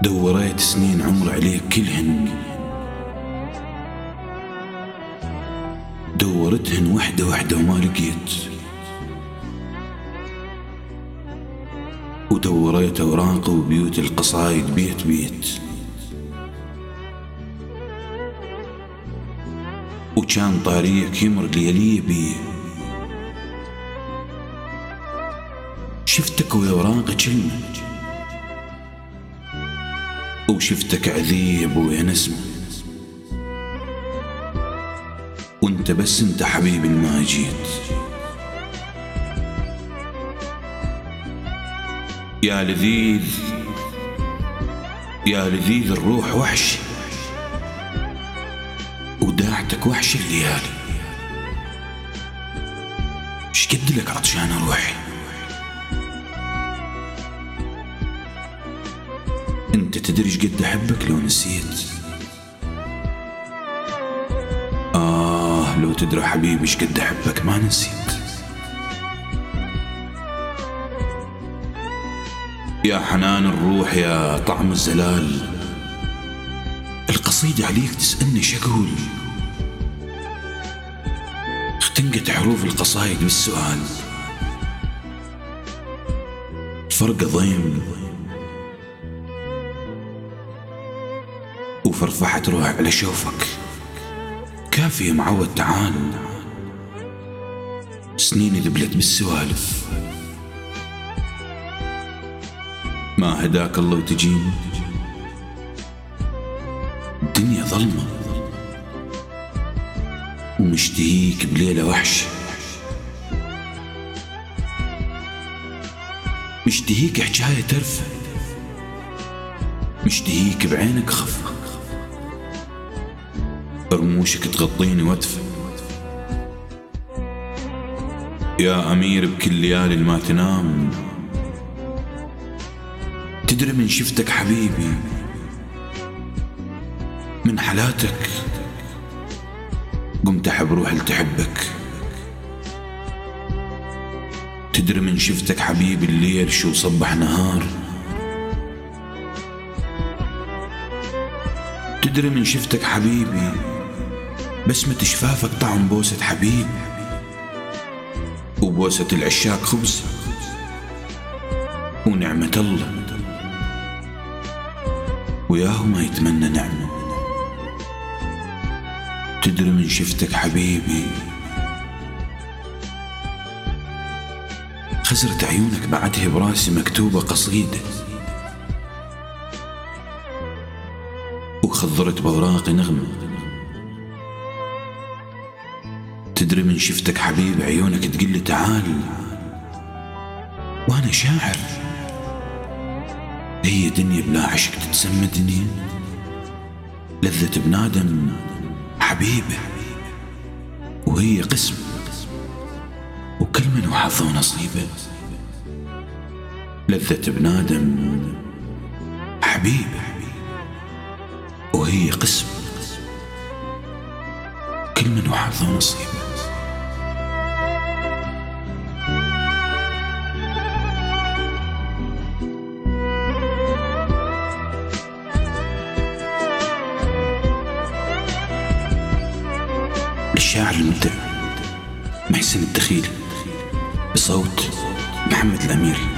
دوريت سنين عمر عليك كلهن، دورتهن وحدة وحدة وما لقيت، ودوريت أوراق وبيوت القصايد بيت بيت، وكان طاريك يمر ليلي بيه، شفتك ويا أوراق كلمة، وشفتك عذيب ويا نسمة، وانت بس انت حبيبي ما جيت. يا لذيذ يا لذيذ الروح وحش، وداعتك وحش الليالي، شقد لك عطشان روحي، انت تدري شقد احبك لو نسيت. لو تدري حبيبي شقد احبك ما نسيت. يا حنان الروح يا طعم الزلال، القصيدة عليك تسألني شقول، اختنقت حروف القصايد بالسؤال، فرق ضيم وفرفحت روح على شوفك، كافي معود تعال، سنيني ذبلت بالسوالف، ما هداك الله وتجيني، الدنيا ظلمة ومشتهيك بليلة وحش، مشتهيك حجاية ترفع، مشتهيك بعينك خفة، رموشك تغطيني وادفى، يا أمير بكل ليالي ما تنام، تدري من شفتك حبيبي من حالاتك قمت أحب روح لتحبك، تدري من شفتك حبيبي الليل شو صبح نهار، تدري من شفتك حبيبي بسمة شفافك طعم بوسة حبيب، وبوسة العشاق خبز ونعمة الله، وياه ما يتمنى نعمة، تدري من شفتك حبيبي خزرت عيونك بعدها براسي مكتوبة قصيدة، وخضرت بوراقي نغمة، تدري من شفتك حبيبي عيونك تقلي تعال، وانا شاعر، هي دنيا بلا عشق تتسمى دنيا، لذة بنادم حبيبه وهي قسم، وكل من وحظه ونصيبه، لذة بنادم حبيبه وهي قسم، كل من وحظه ونصيبه. الشاعر المبدع محسن الدخيل، بصوت محمد الأمير.